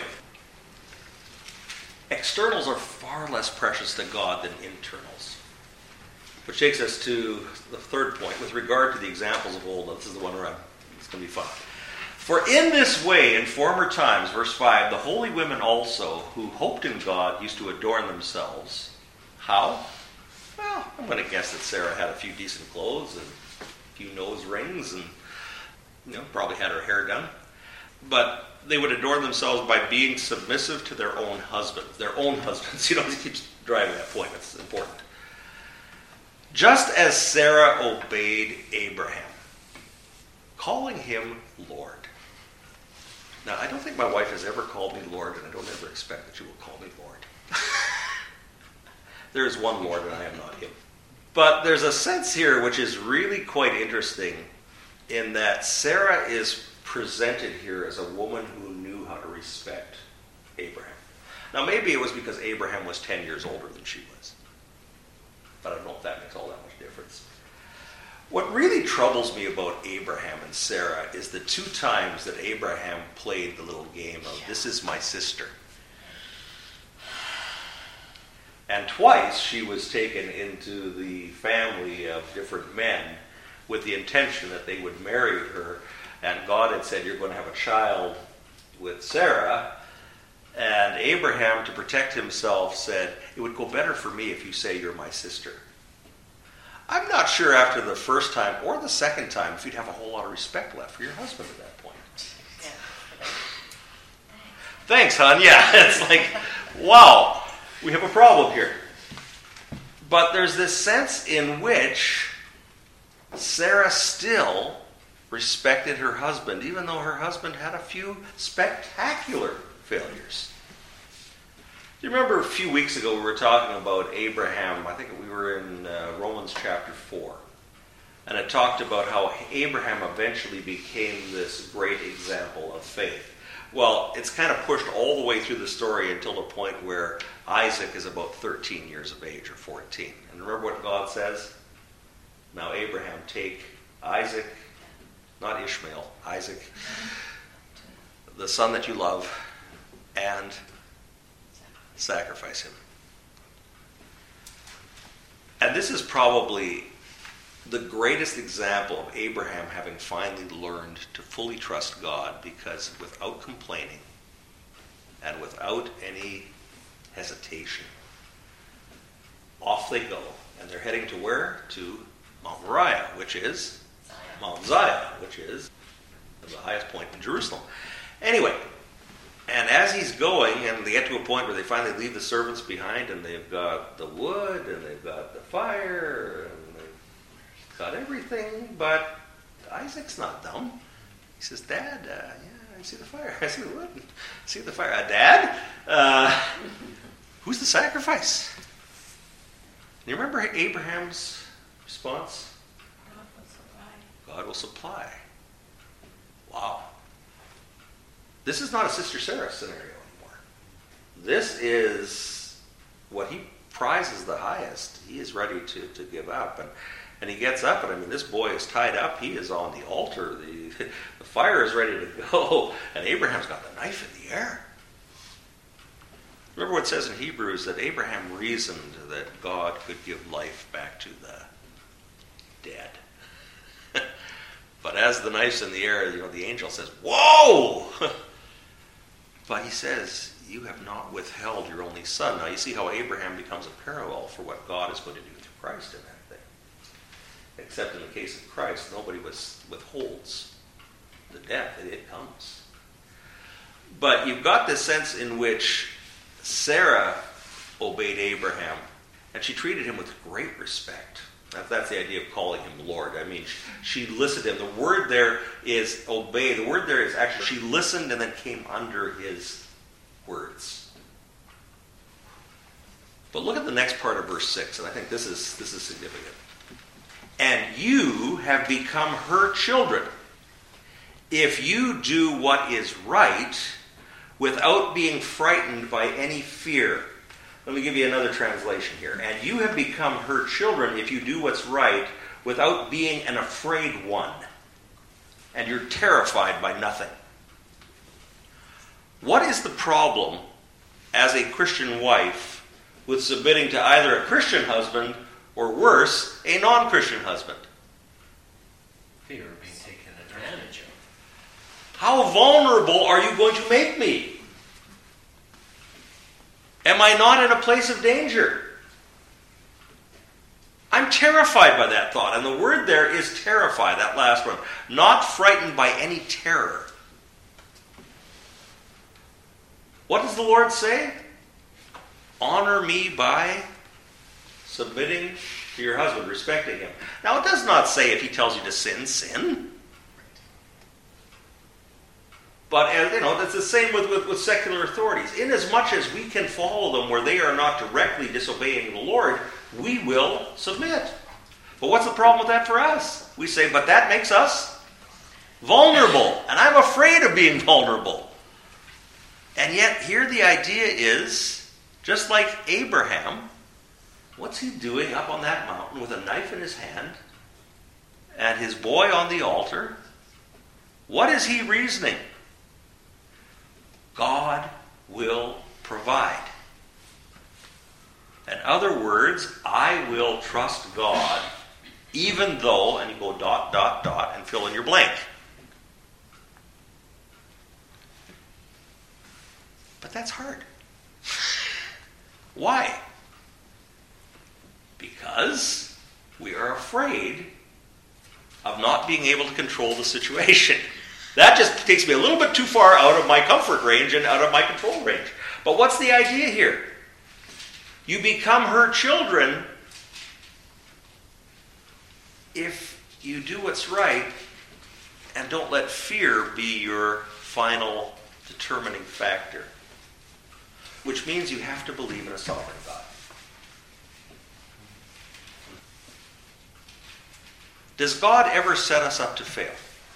externals are far less precious to God than internals. Which takes us to the third point. With regard to the examples of old, this is the one where it's going to be fun. For in this way, in former times, verse 5, the holy women also, who hoped in God, used to adorn themselves. How? Well, I'm going to guess that Sarah had a few decent clothes and a few nose rings and probably had her hair done. But they would adorn themselves by being submissive to their own husbands. Their own husbands. He keeps driving that point. It's important. Just as Sarah obeyed Abraham, calling him Lord. Now, I don't think my wife has ever called me Lord, and I don't ever expect that she will call me Lord. There is one Lord, and I am not him. But there's a sense here which is really quite interesting in that Sarah is presented here as a woman who knew how to respect Abraham. Now, maybe it was because Abraham was 10 years older than she was. But I don't know if that makes all that much difference. What really troubles me about Abraham and Sarah is the two times that Abraham played the little game of, this is my sister. And twice she was taken into the family of different men with the intention that they would marry her. And God had said, you're going to have a child with Sarah. And Abraham, to protect himself, said, it would go better for me if you say you're my sister. I'm not sure after the first time or the second time if you'd have a whole lot of respect left for your husband at that point. Yeah. Thanks, hon. Yeah, it's like, wow, we have a problem here. But there's this sense in which Sarah still respected her husband, even though her husband had a few spectacular failures. Do you remember a few weeks ago we were talking about Abraham? I think we were in Romans chapter 4. And it talked about how Abraham eventually became this great example of faith. Well, it's kind of pushed all the way through the story until the point where Isaac is about 13 years of age or 14. And remember what God says? Now, Abraham, take Isaac, not Ishmael, Isaac, the son that you love, and sacrifice him. And this is probably the greatest example of Abraham having finally learned to fully trust God, because without complaining and without any hesitation, off they go. And they're heading to where? To Mount Moriah, which is Mount Zion, which is the highest point in Jerusalem. Anyway, and as he's going, and they get to a point where they finally leave the servants behind, and they've got the wood, and they've got the fire, and they've got everything, but Isaac's not dumb. He says, Dad, yeah, I see the fire. I see the wood. I see the fire. Dad, who's the sacrifice? You remember Abraham's response? God will supply. God will supply. Wow. This is not a Sister Sarah scenario anymore. This is what he prizes the highest. He is ready to give up. And he gets up, and I mean, this boy is tied up. He is on the altar. The fire is ready to go. And Abraham's got the knife in the air. Remember what it says in Hebrews, that Abraham reasoned that God could give life back to the dead. But as the knife's in the air, the angel says, "Whoa!" But he says, "You have not withheld your only son." Now you see how Abraham becomes a parallel for what God is going to do through Christ in that thing. Except in the case of Christ, nobody withholds the death. It comes. But you've got this sense in which Sarah obeyed Abraham, and she treated him with great respect. That's the idea of calling him Lord. I mean, she listened to him. The word there is obey. The word there is actually she listened and then came under his words. But look at the next part of verse 6, and I think this is significant. And you have become her children if you do what is right without being frightened by any fear. Let me give you another translation here. And you have become her children if you do what's right without being an afraid one. And you're terrified by nothing. What is the problem as a Christian wife with submitting to either a Christian husband or worse, a non-Christian husband? Fear of being taken advantage of. How vulnerable are you going to make me? Am I not in a place of danger? I'm terrified by that thought. And the word there is terrified, that last one. Not frightened by any terror. What does the Lord say? Honor me by submitting to your husband, respecting him. Now, it does not say if he tells you to sin, sin. But, that's the same with secular authorities. Inasmuch as we can follow them where they are not directly disobeying the Lord, we will submit. But what's the problem with that for us? We say, but that makes us vulnerable. And I'm afraid of being vulnerable. And yet, here the idea is, just like Abraham, what's he doing up on that mountain with a knife in his hand and his boy on the altar? What is he reasoning? God will provide. In other words, I will trust God even though, and you go ... and fill in your blank. But that's hard. Why? Because we are afraid of not being able to control the situation. That just takes me a little bit too far out of my comfort range and out of my control range. But what's the idea here? You become her children if you do what's right and don't let fear be your final determining factor. Which means you have to believe in a sovereign God. Does God ever set us up to fail?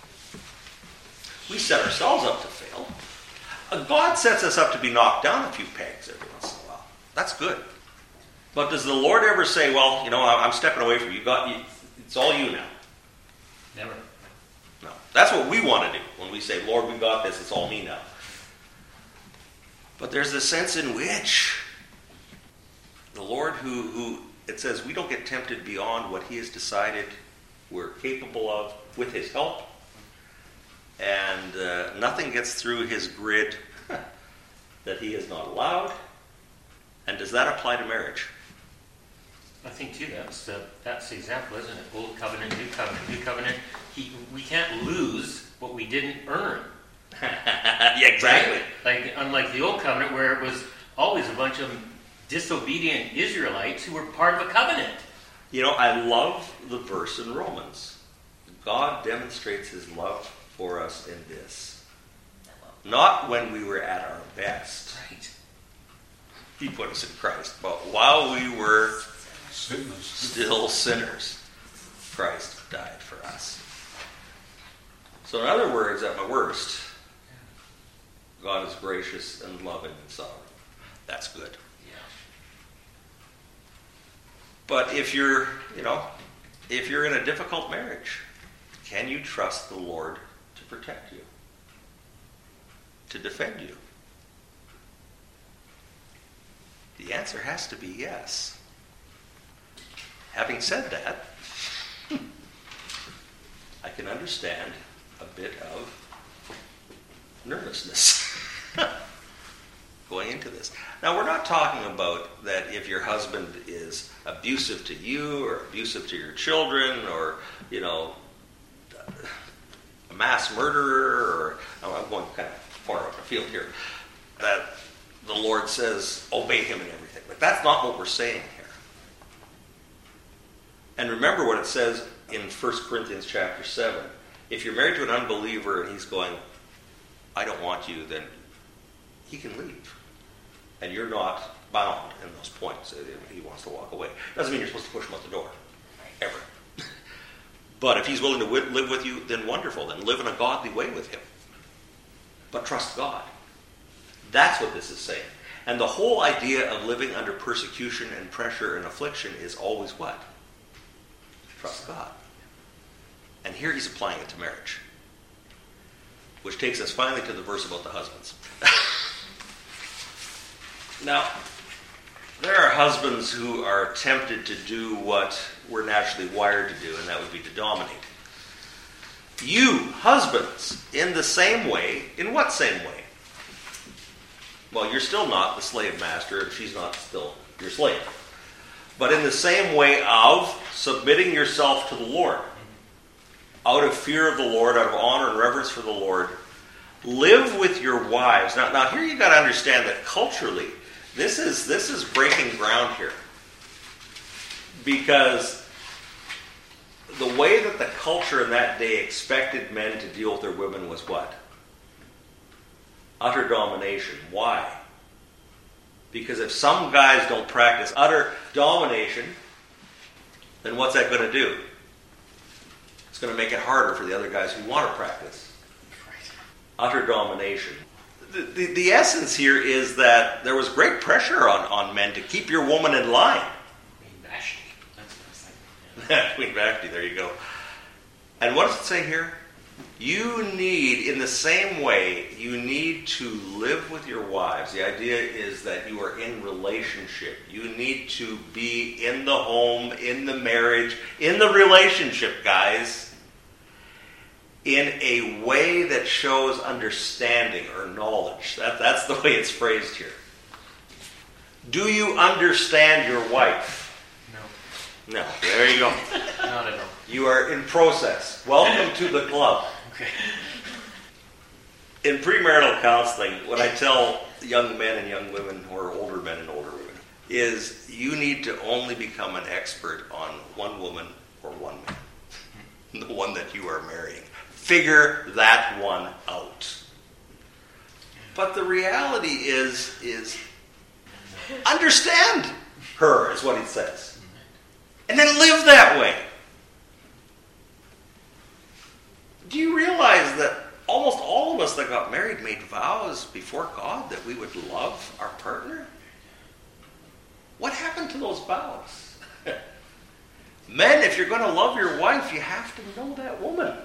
We set ourselves up to fail. God sets us up to be knocked down a few pegs every once in a while. That's good. But does the Lord ever say, well, I'm stepping away from you. It's all you now? Never. No. That's what we want to do when we say, Lord, we got this. It's all me now. But there's a sense in which the Lord who it says we don't get tempted beyond what he has decided we're capable of with his help. And nothing gets through his grid that he has not allowed. And does that apply to marriage? I think, too, that's the example, isn't it? Old covenant, new covenant. New covenant, we can't lose what we didn't earn. Yeah, exactly. Right? Unlike the old covenant where it was always a bunch of disobedient Israelites who were part of a covenant. I love the verse in Romans. God demonstrates his love for us in this. Not when we were at our best. Right. He put us in Christ. But while we were still sinners, Christ died for us. So in other words, at my worst, God is gracious and loving and sovereign. That's good. Yeah. But if you're in a difficult marriage, can you trust the Lord to protect you? To defend you? The answer has to be yes. Having said that, I can understand a bit of nervousness going into this. Now, we're not talking about that if your husband is abusive to you or abusive to your children or, a mass murderer or, I'm going kind of far out the field here, that the Lord says, obey him in everything. But that's not what we're saying here. And remember what it says in 1 Corinthians chapter 7. If you're married to an unbeliever and he's going, I don't want you, then he can leave. And you're not bound in those points if he wants to walk away. Doesn't mean you're supposed to push him out the door. Ever. But if he's willing to live with you, then wonderful. Then live in a godly way with him. But trust God. That's what this is saying. And the whole idea of living under persecution and pressure and affliction is always what? Trust God. And here he's applying it to marriage. Which takes us finally to the verse about the husbands. Now, there are husbands who are tempted to do what we're naturally wired to do, and that would be to dominate. You, husbands, in the same way, in what same way? Well, you're still not the slave master, and she's not still your slave. But in the same way of submitting yourself to the Lord, out of fear of the Lord, out of honor and reverence for the Lord, live with your wives. Now here you got to understand that culturally, this is breaking ground here, because the way that the culture in that day expected men to deal with their women was what? Utter domination. Why? Because if some guys don't practice utter domination, then what's that going to do? It's going to make it harder for the other guys who want to practice utter domination. The essence here is that there was great pressure on men to keep your woman in line. Queen Vashti. That's what I was thinking. Yeah. Queen Vashti, there you go. And what does it say here? You need, in the same way, you need to live with your wives. The idea is that you are in relationship. You need to be in the home, in the marriage, in the relationship, guys, in a way that shows understanding or knowledge. That's the way it's phrased here. Do you understand your wife? No. No. There you go. Not at all. You are in process. Welcome to the club. Okay. In premarital counseling, what I tell young men and young women, or older men and older women, is you need to only become an expert on one woman or one man. The one that you are marrying. Figure that one out. But the reality is understand her, is what he says. And then live that way. Do you realize that almost all of us that got married made vows before God that we would love our partner? What happened to those vows? Men, if you're going to love your wife, you have to know that woman.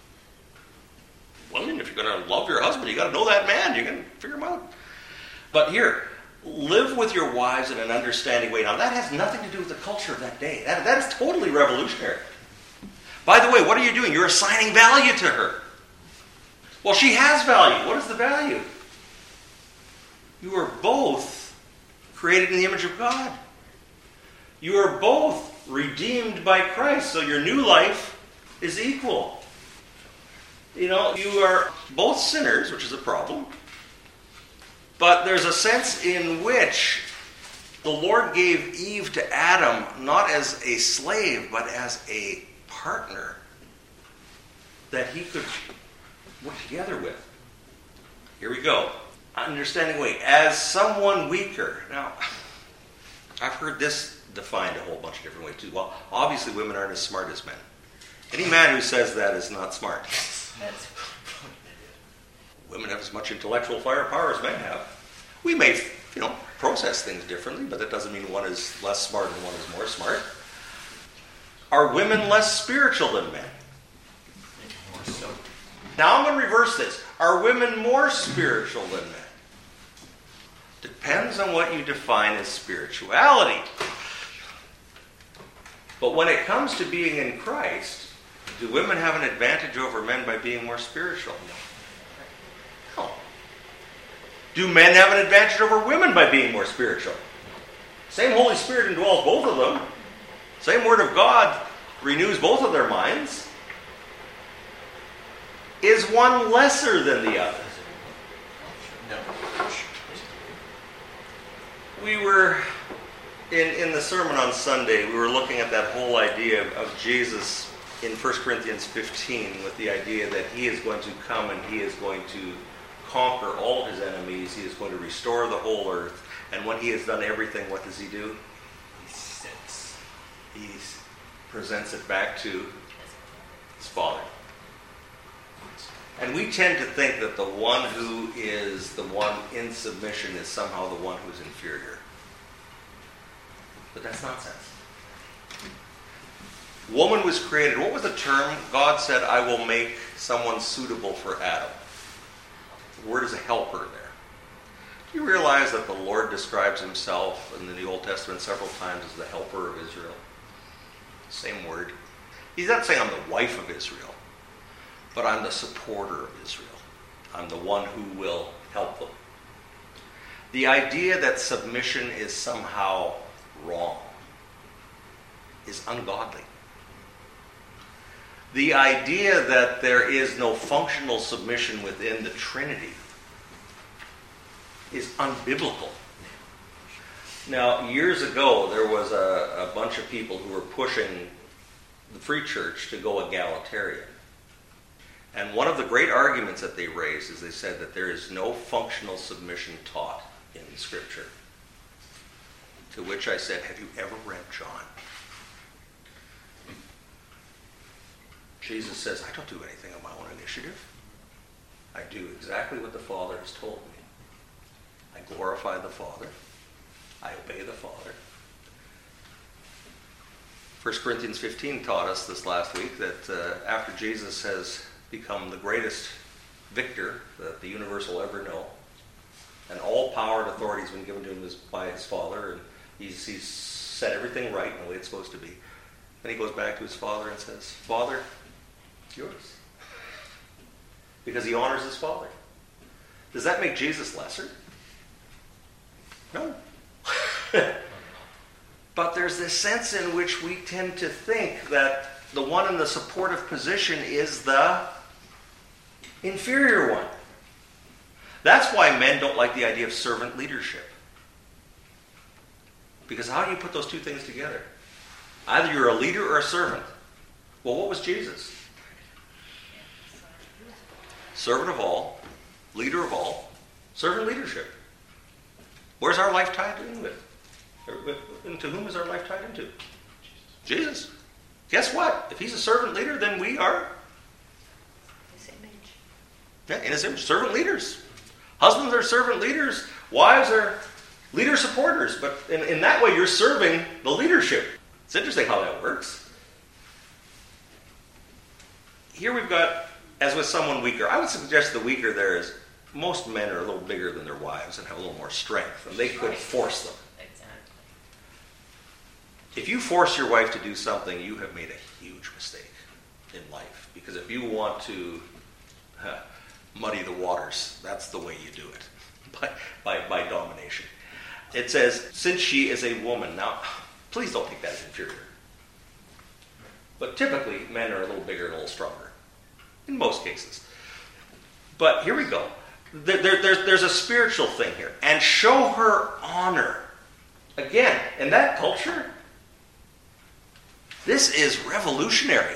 Women, if you're going to love your husband, you got to know that man. You can figure him out. But here, live with your wives in an understanding way. Now, that has nothing to do with the culture of that day. That is totally revolutionary. By the way, what are you doing? You're assigning value to her. Well, she has value. What is the value? You are both created in the image of God. You are both redeemed by Christ, so your new life is equal. You are both sinners, which is a problem. But there's a sense in which the Lord gave Eve to Adam not as a slave, but as a partner that he could work together with. Here we go. Understanding way. As someone weaker. Now, I've heard this defined a whole bunch of different ways too. Well, obviously women aren't as smart as men. Any man who says that is not smart. Women have as much intellectual firepower as men have. We may, process things differently, but that doesn't mean one is less smart and one is more smart. Are women less spiritual than men? More so. Now I'm going to reverse this. Are women more spiritual than men? Depends on what you define as spirituality. But when it comes to being in Christ, do women have an advantage over men by being more spiritual? No. Do men have an advantage over women by being more spiritual? Same Holy Spirit indwells both of them. Same Word of God renews both of their minds. Is one lesser than the other? No. We were, in the sermon on Sunday, we were looking at that whole idea of Jesus in 1 Corinthians 15 with the idea that he is going to come and he is going to conquer all of his enemies. He is going to restore the whole earth. And when he has done everything, what does he do? He sits. He presents it back to his Father. And we tend to think that the one who is the one in submission is somehow the one who is inferior. But that's nonsense. Woman was created. What was the term? God said, I will make someone suitable for Adam. The word is a helper there. Do you realize that the Lord describes himself in the Old Testament several times as the helper of Israel? Same word. He's not saying I'm the wife of Israel, but I'm the supporter of Israel. I'm the one who will help them. The idea that submission is somehow wrong is ungodly. The idea that there is no functional submission within the Trinity is unbiblical. Now, years ago, there was a bunch of people who were pushing the Free Church to go egalitarian. And one of the great arguments that they raised is they said that there is no functional submission taught in Scripture. To which I said, have you ever read John? Jesus says, I don't do anything on my own initiative. I do exactly what the Father has told me. I glorify the Father. I obey the Father. 1 Corinthians 15 taught us this last week that after Jesus has become the greatest victor that the universe will ever know, and all power and authority has been given to him by his Father, and he's set everything right in the way it's supposed to be. Then he goes back to his Father and says, Father, it's yours. Because he honors his Father. Does that make Jesus lesser? No. But there's this sense in which we tend to think that the one in the supportive position is the inferior one. That's why men don't like the idea of servant leadership. Because how do you put those two things together? Either you're a leader or a servant. Well, what was Jesus? Servant of all, leader of all, servant leadership. Where's our life tied in with? Into whom is our life tied into? Jesus. Guess what? If he's a servant leader, then we are His image. yeah, in his image. Servant leaders. Husbands are servant leaders. Wives are leader supporters. But in that way, you're serving the leadership. It's interesting how that works. Here we've got, as with someone weaker, I would suggest the weaker there is most men are a little bigger than their wives and have a little more strength, and they could force them. Exactly. If you force your wife to do something, you have made a huge mistake in life. Because if you want to muddy the waters, that's the way you do it, by domination. It says, since she is a woman. Now, please don't take that as inferior. But typically, men are a little bigger and a little stronger. In most cases. But here we go. There's a spiritual thing here. And show her honor. Again, in that culture, this is revolutionary.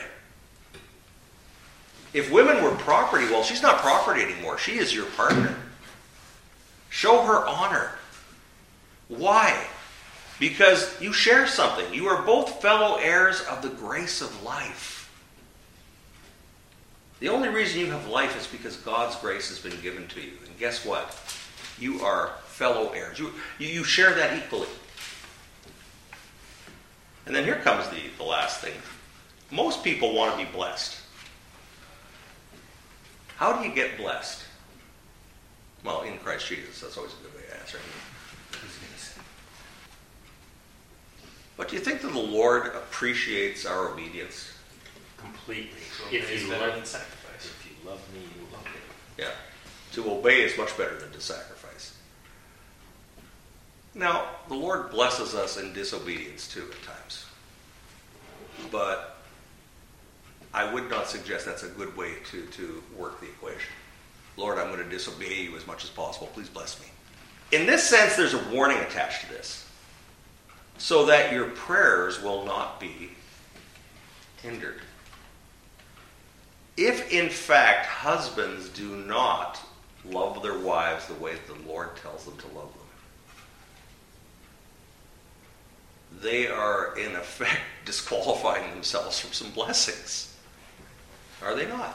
If women were property, well, she's not property anymore. She is your partner. Show her honor. Why? Because you share something. You are both fellow heirs of the grace of life. The only reason you have life is because God's grace has been given to you. And guess what? You are fellow heirs. You share that equally. And then here comes the last thing. Most people want to be blessed. How do you get blessed? Well, in Christ Jesus. That's always a good way to answer it. But do you think that the Lord appreciates our obedience? Completely. If If you better love, than sacrifice. if you love me, you love me. Yeah. To obey is much better than to sacrifice. Now, the Lord blesses us in disobedience too at times. But I would not suggest that's a good way to work the equation. Lord, I'm going to disobey you as much as possible. Please bless me. In this sense, there's a warning attached to this. So that your prayers will not be hindered. If, in fact, husbands do not love their wives the way that the Lord tells them to love them, they are, in effect, disqualifying themselves from some blessings. Are they not?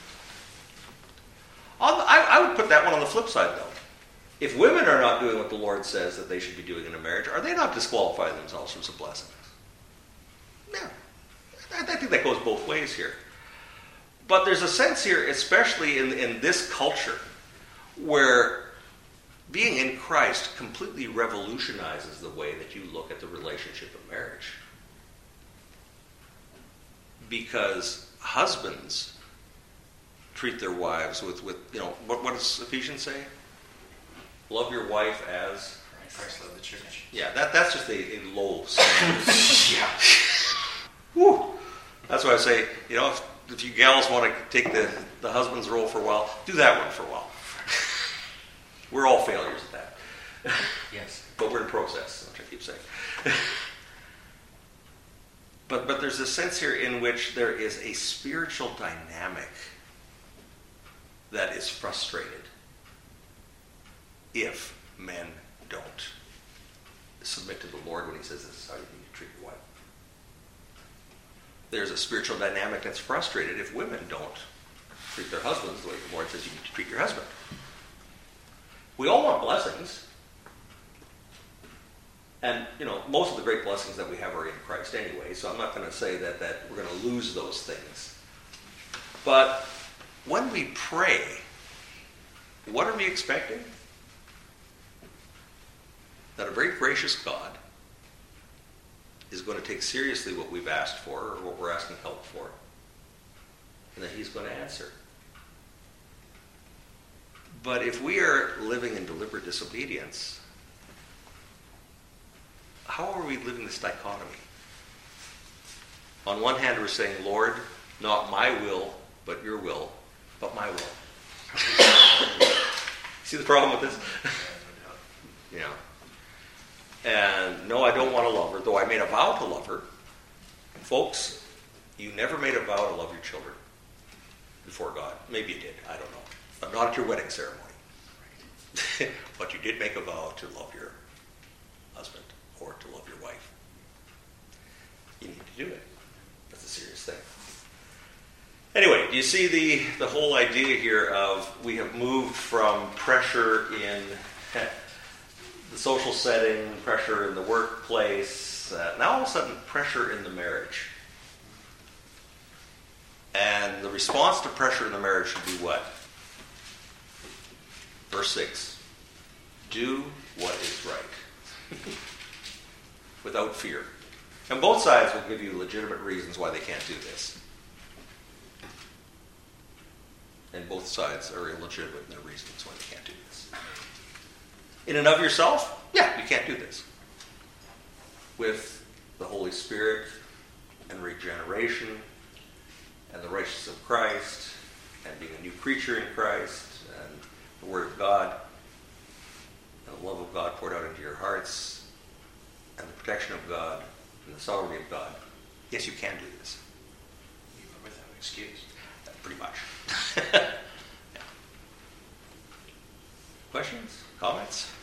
I would put that one on the flip side, though. If women are not doing what the Lord says that they should be doing in a marriage, are they not disqualifying themselves from some blessings? No. I think that goes both ways here. But there's a sense here, especially in this culture, where being in Christ completely revolutionizes the way that you look at the relationship of marriage. Because husbands treat their wives with what does Ephesians say? Love your wife as... Christ loved the church. Yeah, that's just a low standard. Yeah. Whew. That's why I say, if you gals want to take the husband's role for a while, do that one for a while. We're all failures at that. Yes. But we're in process, which I keep saying. But there's a sense here in which there is a spiritual dynamic that is frustrated if men don't submit to the Lord when he says this is how you need to treat your wife. There's a spiritual dynamic that's frustrated if women don't treat their husbands the way the Lord says you need to treat your husband. We all want blessings. And, most of the great blessings that we have are in Christ anyway, so I'm not going to say that we're going to lose those things. But when we pray, what are we expecting? That a very gracious God is going to take seriously what we've asked for or what we're asking help for, and that he's going to answer. But if we are living in deliberate disobedience, how are we living this dichotomy? On one hand, we're saying, Lord, not my will, but your will, but my will. See the problem with this? Yeah. And no, I don't want to love her, though I made a vow to love her. Folks, you never made a vow to love your children before God. Maybe you did, I don't know. But not at your wedding ceremony. But you did make a vow to love your husband or to love your wife. You need to do it. That's a serious thing. Anyway, do you see the whole idea here of we have moved from pressure in the social setting, pressure in the workplace, now all of a sudden pressure in the marriage. And the response to pressure in the marriage should be what? Verse 6. Do what is right. Without fear. And both sides will give you legitimate reasons why they can't do this. And both sides are illegitimate in their reasons why they can't do this. In and of yourself, yeah, you can't do this. With the Holy Spirit and regeneration and the righteousness of Christ and being a new creature in Christ and the Word of God and the love of God poured out into your hearts and the protection of God and the sovereignty of God, yes, you can do this. Even without excuse. Pretty much. Yeah. Questions? Comments?